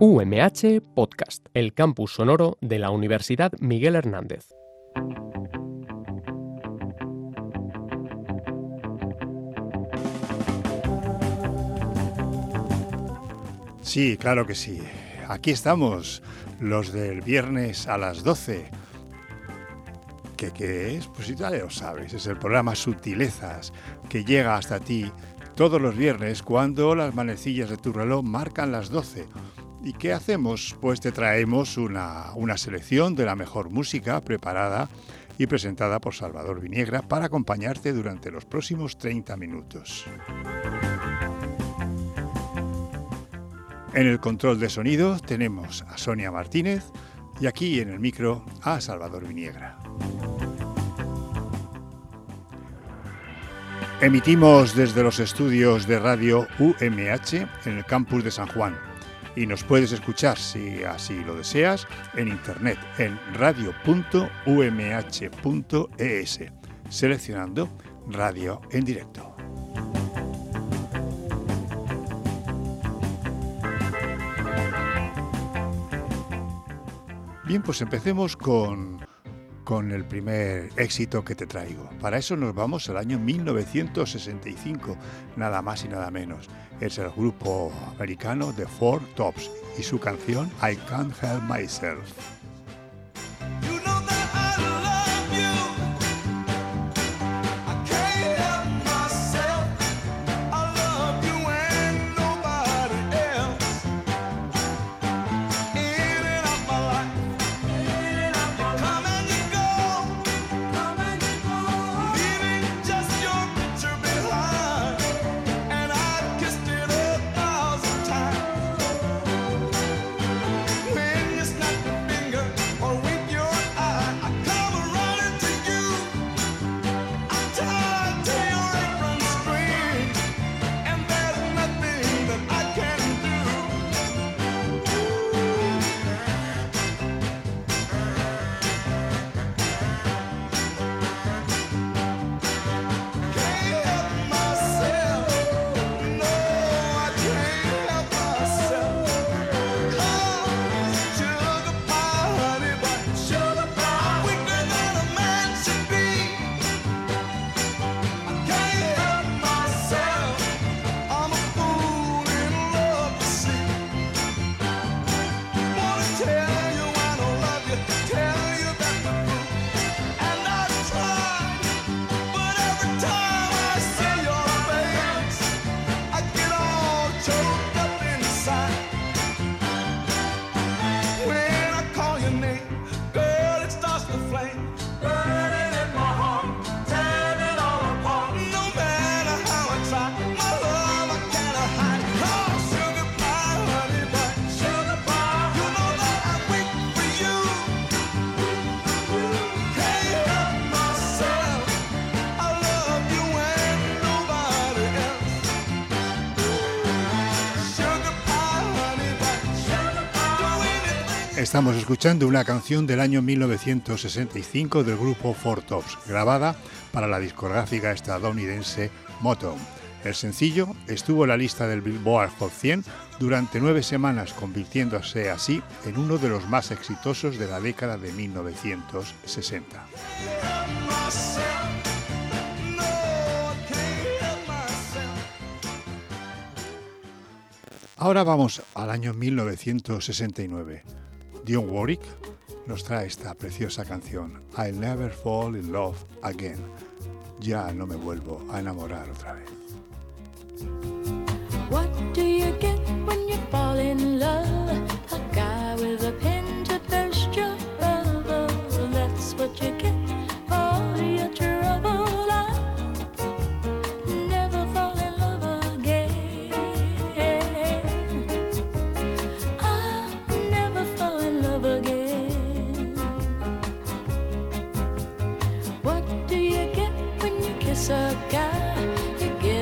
UMH Podcast, el campus sonoro de la Universidad Miguel Hernández. Sí, claro que sí. Aquí estamos, los del viernes a las 12. ¿Qué es? Pues ya lo sabes, es el programa Sutilezas, que llega hasta ti todos los viernes cuando las manecillas de tu reloj marcan las 12. ¿Y qué hacemos? Pues te traemos una selección de la mejor música preparada y presentada por Salvador Viniegra para acompañarte durante los próximos 30 minutos. En el control de sonido tenemos a Sonia Martínez y aquí en el micro a Salvador Viniegra. Emitimos desde los estudios de radio UMH en el campus de San Juan y nos puedes escuchar, si así lo deseas, en internet en radio.umh.es, seleccionando Radio en Directo. Bien, pues empecemos con el primer éxito que te traigo. Para eso nos vamos al año 1965, nada más y nada menos. Es el grupo americano The Four Tops y su canción I Can't Help Myself. Estamos escuchando una canción del año 1965 del grupo Four Tops, grabada para la discográfica estadounidense Motown. El sencillo estuvo en la lista del Billboard Hot 100 durante 9 semanas, convirtiéndose así en uno de los más exitosos de la década de 1960. Ahora vamos al año 1969. Dionne Warwick nos trae esta preciosa canción, I'll Never Fall in Love Again. Ya no me vuelvo a enamorar otra vez. What do you get when you fall in love? A guy with a pen to burst your bubble. That's what you get for your trouble. I'll never fall in love again. I'll never fall in love again. What do you get when you kiss a guy? You get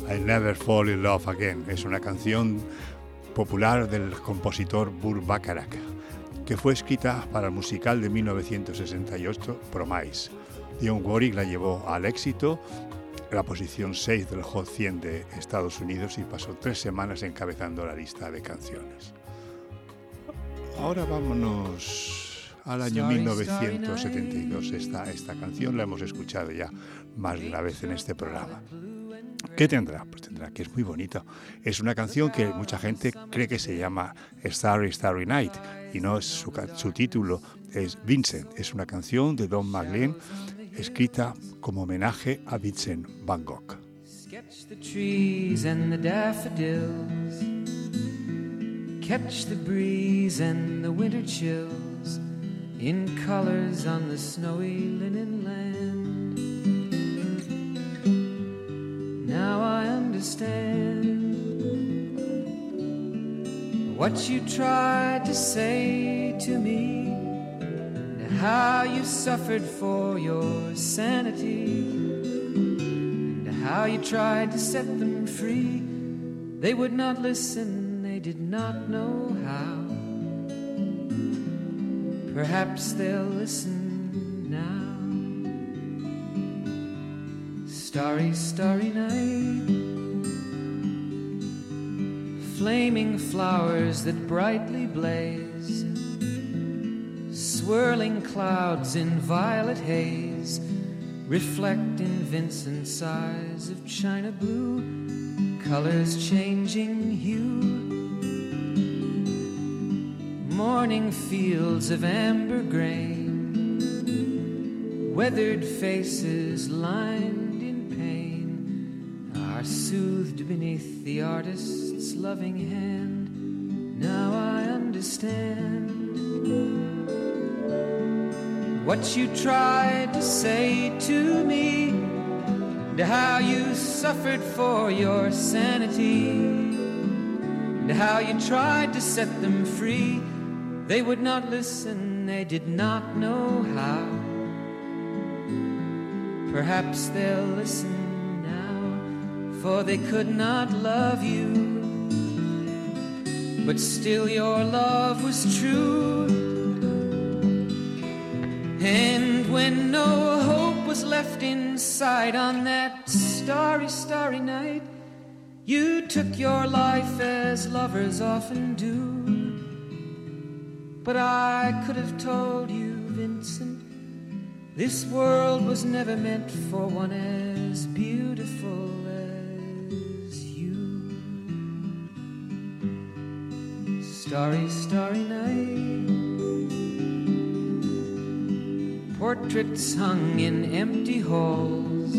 I Never Fall in Love Again. Es una canción popular del compositor Burt Bacharach, que fue escrita para el musical de 1968 Promise. Dionne Warwick la llevó al éxito, la posición 6 del Hot 100 de Estados Unidos, y pasó 3 semanas encabezando la lista de canciones. Ahora vámonos al año 1972. Esta canción la hemos escuchado ya más de una vez en este programa. ¿Qué tendrá? Pues tendrá que es muy bonita. Es una canción que mucha gente cree que se llama Starry Starry Night, y no es su título, es Vincent. Es una canción de Don McLean escrita como homenaje a Vincent Van Gogh. Sketch the trees and the daffodils, catch the breeze and the winter chills in colors on the snowy linen land. Now I understand what you tried to say to me, and how you suffered for your sanity, and how you tried to set them free. They would not listen, they did not know how. Perhaps they'll listen now. Starry, starry night, flaming flowers that brightly blaze, swirling clouds in violet haze, reflect in Vincent's eyes of china blue, colors changing hue, morning fields of amber grain, weathered faces lined in pain, are soothed beneath the artist's loving hand. Now I understand what you tried to say to me, and how you suffered for your sanity, and how you tried to set them free. They would not listen, they did not know how. Perhaps they'll listen now, for they could not love you, but still your love was true. And when no hope was left inside on that starry, starry night, you took your life as lovers often do. But I could have told you, Vincent, this world was never meant for one as beautiful as you. Starry, starry night, portraits hung in empty halls,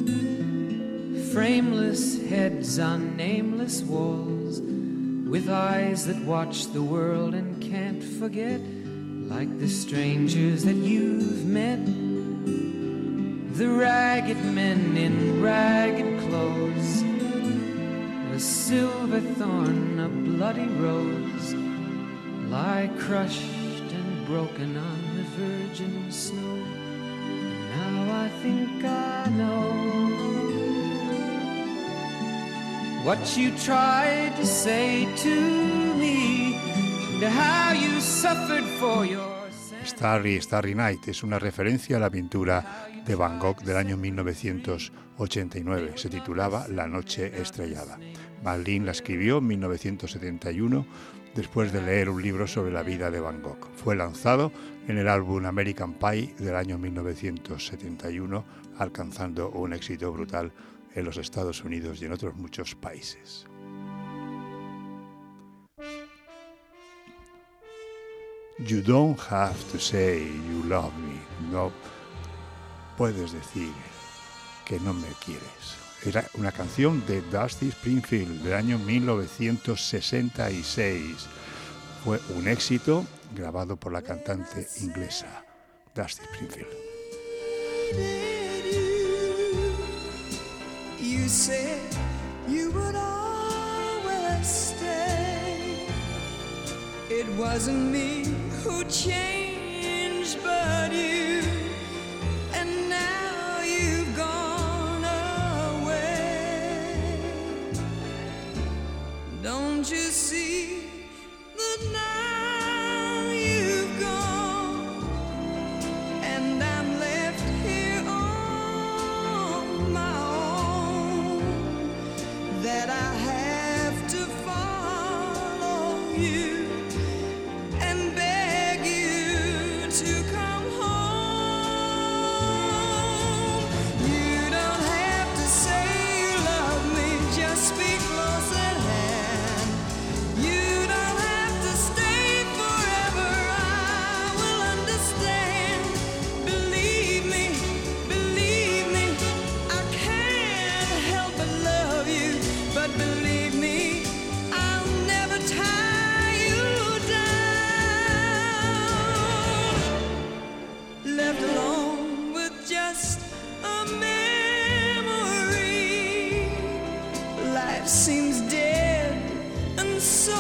frameless heads on nameless walls, with eyes that watch the world and can't forget, like the strangers that you've met, the ragged men in ragged clothes, a silver thorn, a bloody rose, lie crushed and broken on the virgin snow. And now I think I know what you tried to say to me, and how you suffered for your Starry, Starry Night es una referencia a la pintura de Van Gogh del año 1989. Se titulaba La noche estrellada. McLean la escribió en 1971 después de leer un libro sobre la vida de Van Gogh. Fue lanzado en el álbum American Pie del año 1971, alcanzando un éxito brutal en los Estados Unidos y en otros muchos países. You don't have to say you love me. No puedes decir que no me quieres. Era una canción de Dusty Springfield del año 1966. Fue un éxito grabado por la cantante inglesa Dusty Springfield. You said you would always stay. It wasn't me who changed, but you. And now you've gone away. Don't you see that now you've gone and I'm left here on my own, that I have to follow you and beg you to come home. You don't have to say you love me, just speak close at hand. You don't have to stay forever, I will understand. Believe me, I can't help but love you. But believe me, I'll never tie you down. Left alone with just a memory, life seems dead and so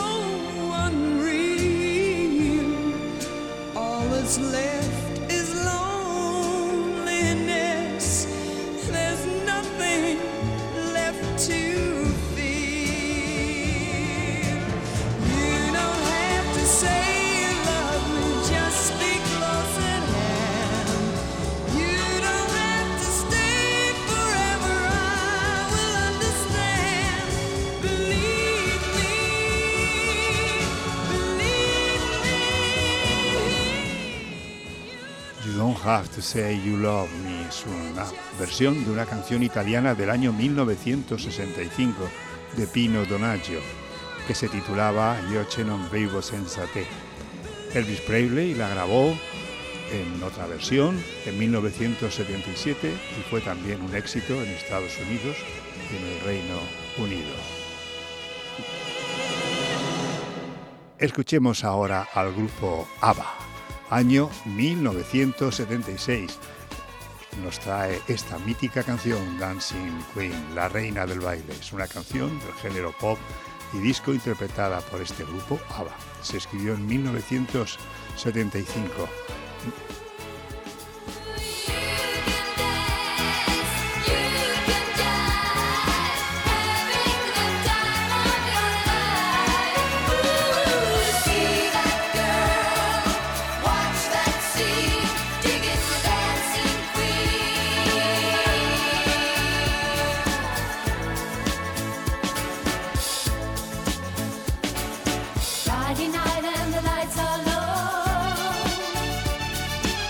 unreal. All that's left is loneliness. There's nothing left to feel. You don't have to say you love me, just speak close at hand. You don't have to stay forever, I will understand. Believe me. You Don't Have to Say You Love Me es una versión de una canción italiana del año 1965 de Pino Donaggio, que se titulaba Io ce non vivo senza te. Elvis Presley la grabó en otra versión en 1977 y fue también un éxito en Estados Unidos y en el Reino Unido. Escuchemos ahora al grupo ABBA, año 1976. Nos trae esta mítica canción, Dancing Queen, la reina del baile. Es una canción del género pop y disco interpretada por este grupo ABBA. Se escribió en 1975. Friday night and the lights are low.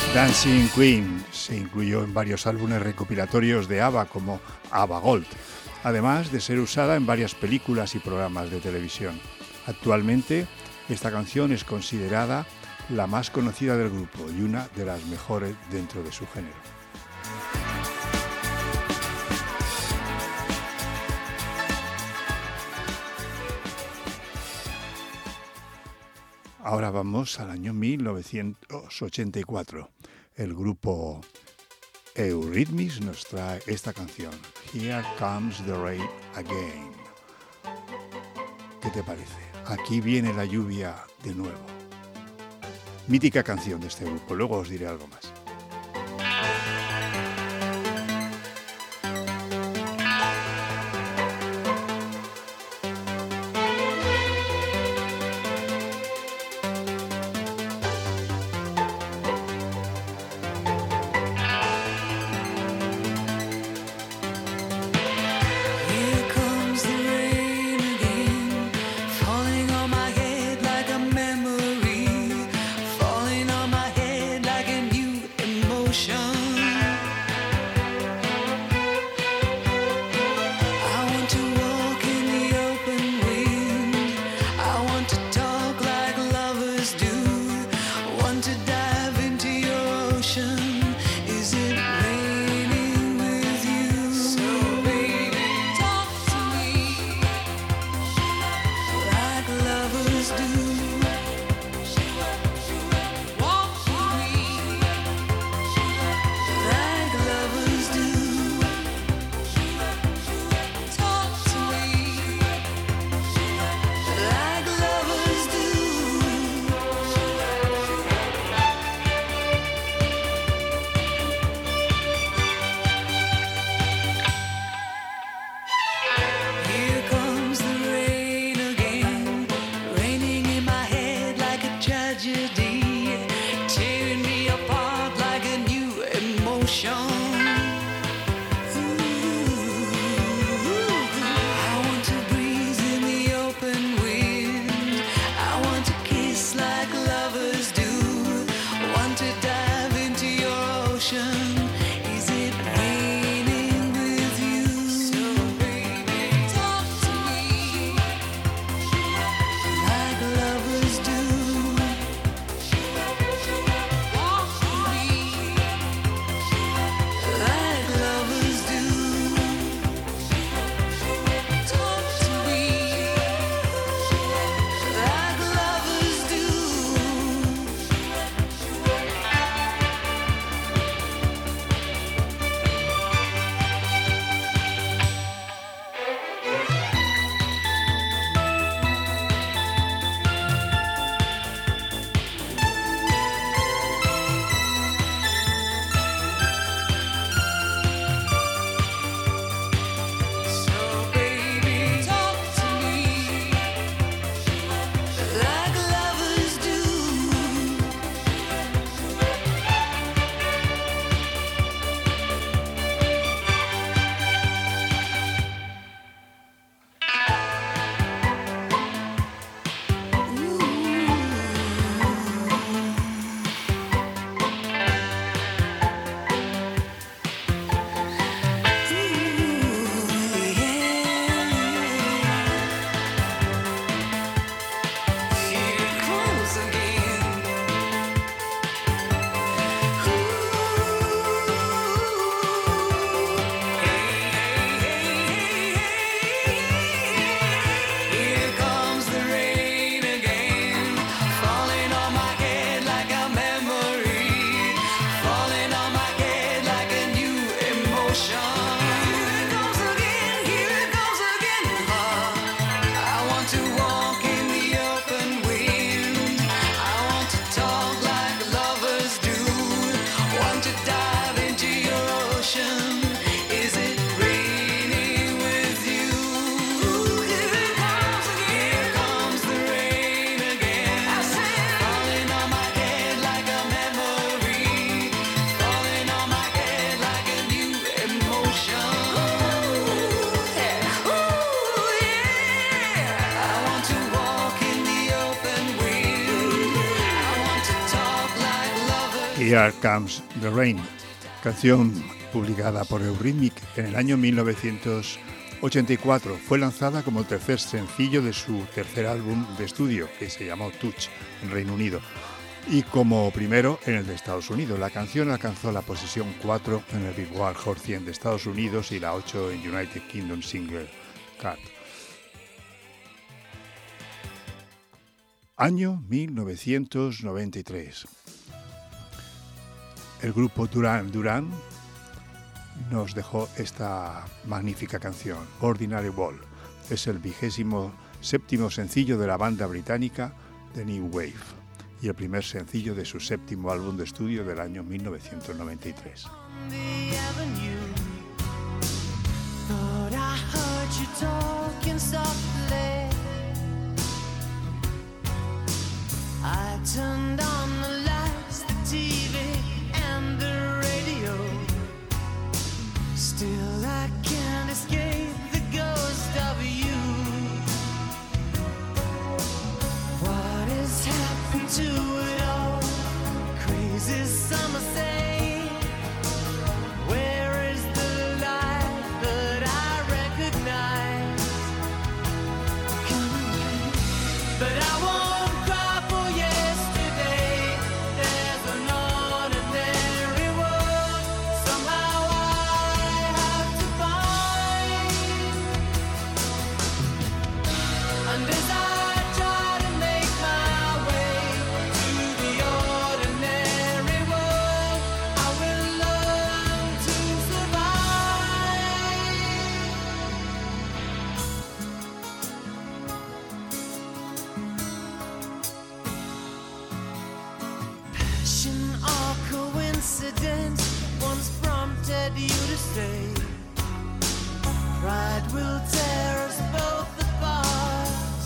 Dancing Queen se incluyó en varios álbumes recopilatorios de ABBA como ABBA Gold, además de ser usada en varias películas y programas de televisión. Actualmente, esta canción es considerada la más conocida del grupo y una de las mejores dentro de su género. Ahora vamos al año 1984. El grupo Eurythmics nos trae esta canción, Here Comes the Rain Again. ¿Qué te parece? Aquí viene la lluvia de nuevo. Mítica canción de este grupo, luego os diré algo más. Here comes the rain again, falling on my head like a memory, falling on my head like a new Here Comes the Rain, canción publicada por Eurythmics en el año 1984. Fue lanzada como el tercer sencillo de su tercer álbum de estudio, que se llamó Touch, en Reino Unido, y como primero en el de Estados Unidos. La canción alcanzó la posición 4 en el Billboard Hot 100 de Estados Unidos y la 8 en United Kingdom Single Chart. Año 1993. El grupo Duran Duran nos dejó esta magnífica canción, Ordinary World. Es el 27º sencillo de la banda británica The New Wave y el primer sencillo de su séptimo álbum de estudio del año 1993. Still I can't escape the ghost of you. What has happened to it all? Crazy summer say, where is the light that I recognize? Come away, but I won't cry for yesterday. There's an ordinary world somehow and as I try to make my way to the ordinary world, I will learn to survive. Passion or coincidence once prompted you to say, pride will tear us both apart.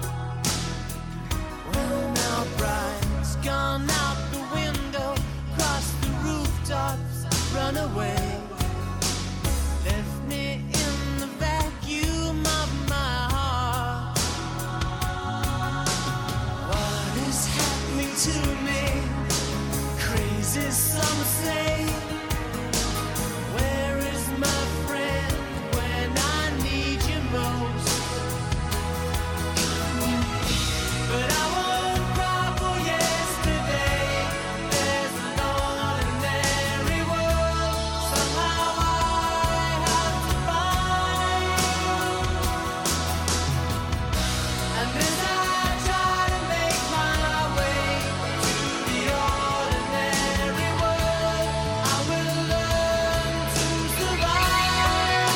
Well, now pride's gone out the window, crossed the rooftops, run away, left me in the vacuum of my heart. What is happening to me? Crazy, some say. Where is my friend when I need you most? But I won't cry for yesterday. There's an ordinary world somehow I have to find. And as I try to make my way to the ordinary world, I will learn to survive.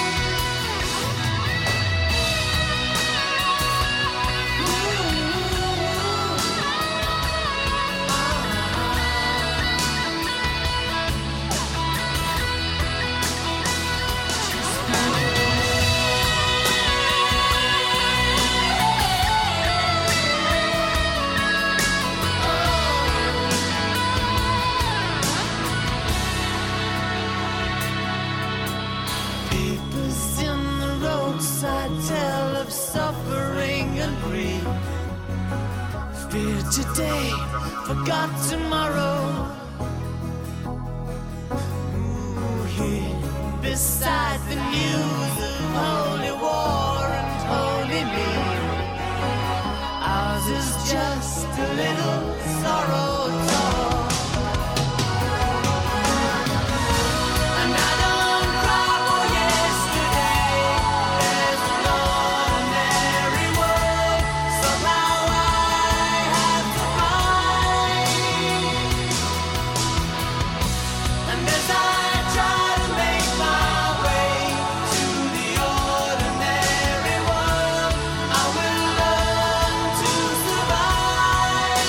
Papers in the roadside tell of suffering and grief. Fear today, forgot tomorrow. Ooh, here beside the news of holy war and holy me, ours is just a little sorrow talk. And I don't cry for yesterday. There's an ordinary world somehow I have to find. And as I try to make my way to the ordinary world, I will learn to survive.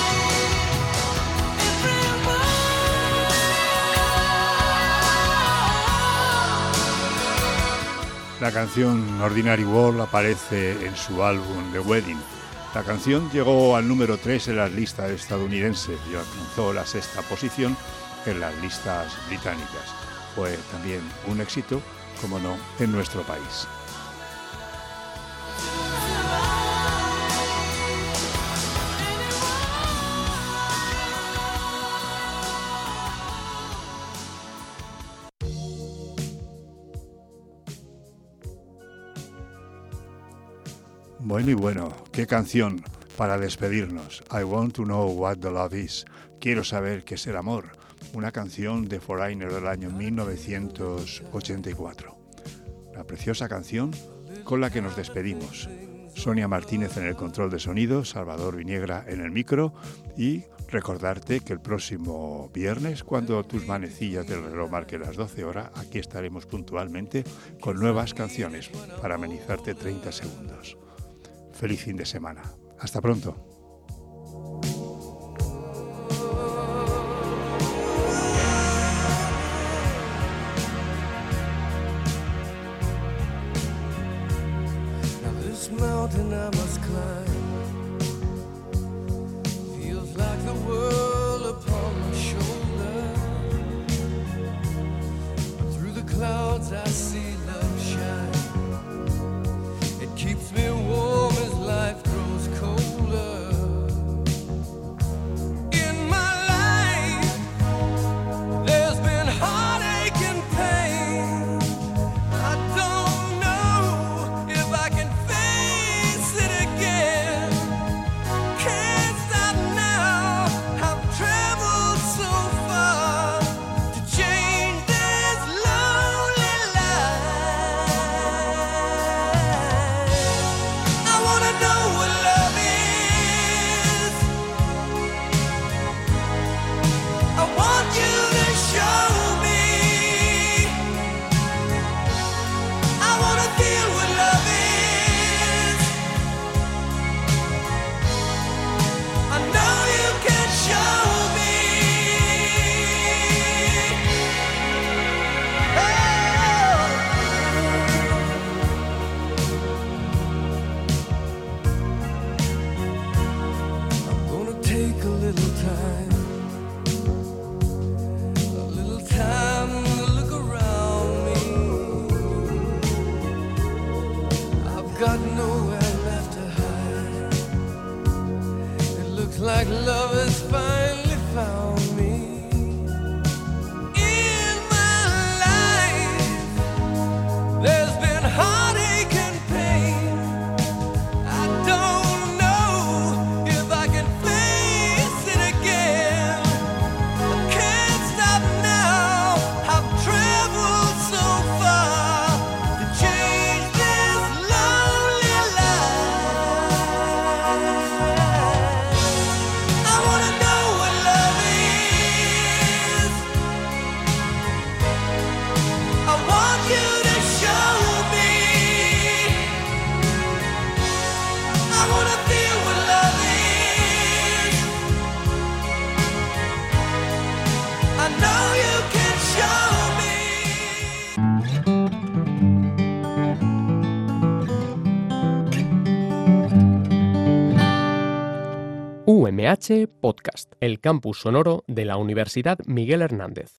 La canción Ordinary World aparece en su álbum The Wedding. La canción llegó al número 3 en las listas estadounidenses y alcanzó la 6ª posición en las listas británicas. Fue también un éxito, como no, en nuestro país. Bueno y bueno, qué canción para despedirnos. I want to know what the love is. Quiero saber qué es el amor. Una canción de Foreigner del año 1984. La preciosa canción con la que nos despedimos. Sonia Martínez en el control de sonido, Salvador Viniegra en el micro y recordarte que el próximo viernes, cuando tus manecillas del reloj marquen las 12 horas, aquí estaremos puntualmente con nuevas canciones para amenizarte 30 segundos. Feliz fin de semana. Hasta pronto. Mountain I must climb feels like the world upon my shoulder. Through the clouds I see love shine. It keeps me warm as life grows colder. In my life there's been heartache and pain. I don't know if I can like love has finally found me. In my life there's been heartache and pain. I don't know if I can face it again. I can't stop now. I've traveled so far to change this lonely life. I wanna know what love is. I want you to show me. I wanna feel what love is. I know you can show me. UMH Podcast, el campus sonoro de la Universidad Miguel Hernández.